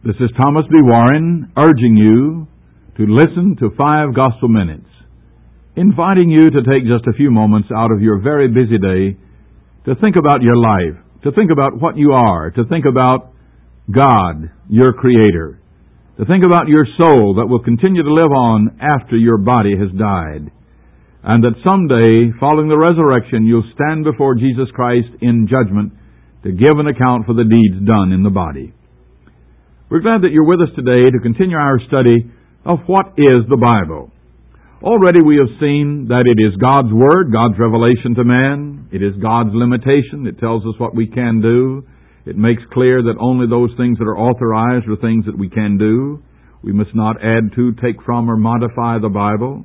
This is Thomas B. Warren urging you to listen to 5 Gospel Minutes, inviting you to take just a few moments out of your very busy day to think about your life, to think about what you are, to think about God, your Creator, to think about your soul that will continue to live on after your body has died, and that someday, following the resurrection, you'll stand before Jesus Christ in judgment to give an account for the deeds done in the body. We're glad that you're with us today to continue our study of what is the Bible. Already we have seen that it is God's Word, God's revelation to man. It is God's limitation. It tells us what we can do. It makes clear that only those things that are authorized are things that we can do. We must not add to, take from, or modify the Bible.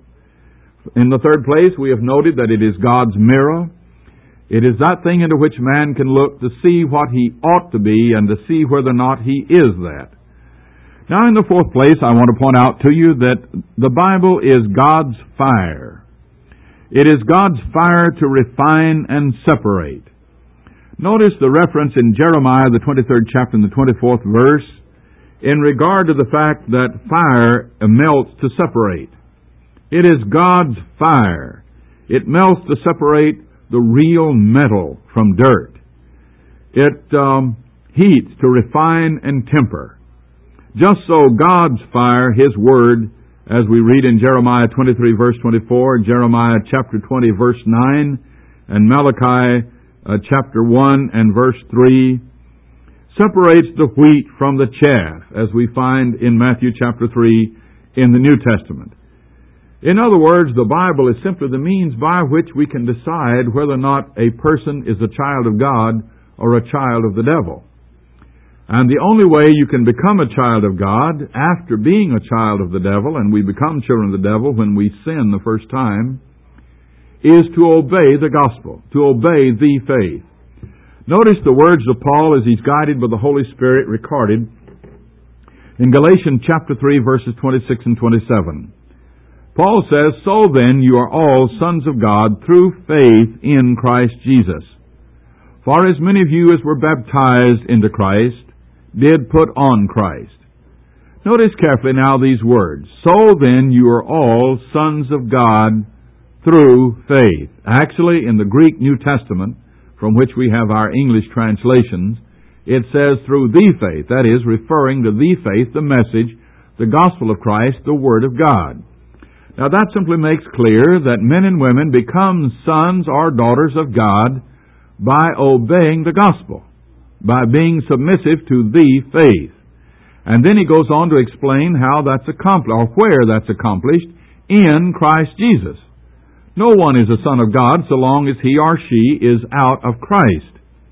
In the third place, we have noted that it is God's mirror. It is that thing into which man can look to see what he ought to be and to see whether or not he is that. Now, in the fourth place, I want to point out to you that the Bible is God's fire. It is God's fire to refine and separate. Notice the reference in Jeremiah, the 23rd chapter and the 24th verse, in regard to the fact that fire melts to separate. It is God's fire. It melts to separate the real metal from dirt. It heats to refine and temper. Just so God's fire, His Word, as we read in Jeremiah 23 verse 24, Jeremiah chapter 20 verse 9, and Malachi chapter 1 and verse 3, separates the wheat from the chaff, as we find in Matthew chapter 3 in the New Testament. In other words, the Bible is simply the means by which we can decide whether or not a person is a child of God or a child of the devil. And the only way you can become a child of God after being a child of the devil, and we become children of the devil when we sin the first time, is to obey the gospel, to obey the faith. Notice the words of Paul as he's guided by the Holy Spirit recorded in Galatians chapter 3 verses 26 and 27. Paul says, "So then you are all sons of God through faith in Christ Jesus. For as many of you as were baptized into Christ did put on Christ." Notice carefully now these words. "So then you are all sons of God through faith." Actually, in the Greek New Testament, from which we have our English translations, it says through the faith. That is, referring to the faith, the message, the gospel of Christ, the Word of God. Now that simply makes clear that men and women become sons or daughters of God by obeying the gospel, by being submissive to the faith. And then he goes on to explain how that's accomplished, or where that's accomplished, in Christ Jesus. No one is a son of God so long as he or she is out of Christ.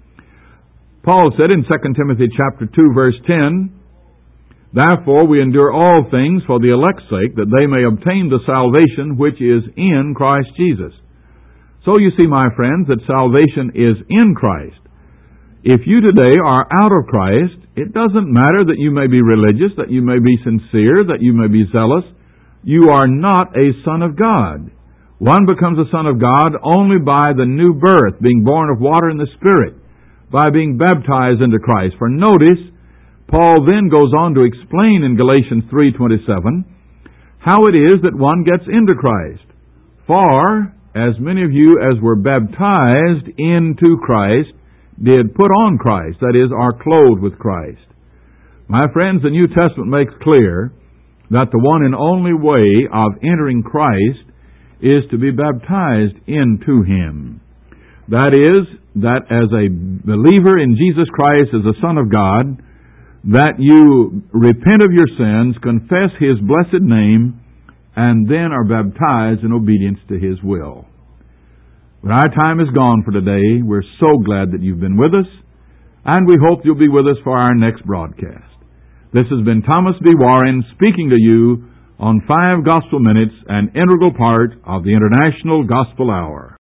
Paul said in 2 Timothy chapter 2 verse 10, "Therefore we endure all things for the elect's sake, that they may obtain the salvation which is in Christ Jesus." So you see, my friends, that salvation is in Christ. If you today are out of Christ, it doesn't matter that you may be religious, that you may be sincere, that you may be zealous. You are not a son of God. One becomes a son of God only by the new birth, being born of water and the Spirit, by being baptized into Christ. For notice, Paul then goes on to explain in Galatians 3:27 how it is that one gets into Christ. "For as many of you as were baptized into Christ did put on Christ," that is, are clothed with Christ. My friends, the New Testament makes clear that the one and only way of entering Christ is to be baptized into Him. That is, that as a believer in Jesus Christ as a Son of God, that you repent of your sins, confess His blessed name, and then are baptized in obedience to His will. But our time is gone for today. We're so glad that you've been with us, and we hope you'll be with us for our next broadcast. This has been Thomas B. Warren speaking to you on 5 Gospel Minutes, an integral part of the International Gospel Hour.